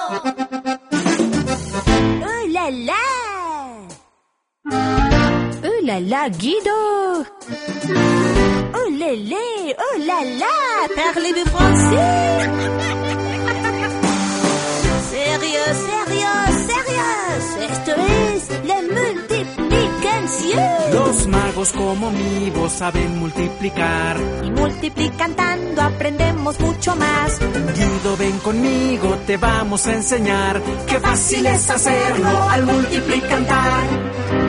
Oh là là! Oh là là, Guido! Oh lélé! Oh là là! Parlez-vous français? Sérieux, sérieux, sérieux. Esto es la multiplicación. Los magos como mi voz saben multiplicar. Y multiplicando aprendemos mucho más. Guido, ven conmigo, te vamos a enseñar. Qué fácil es hacerlo al multiplicar.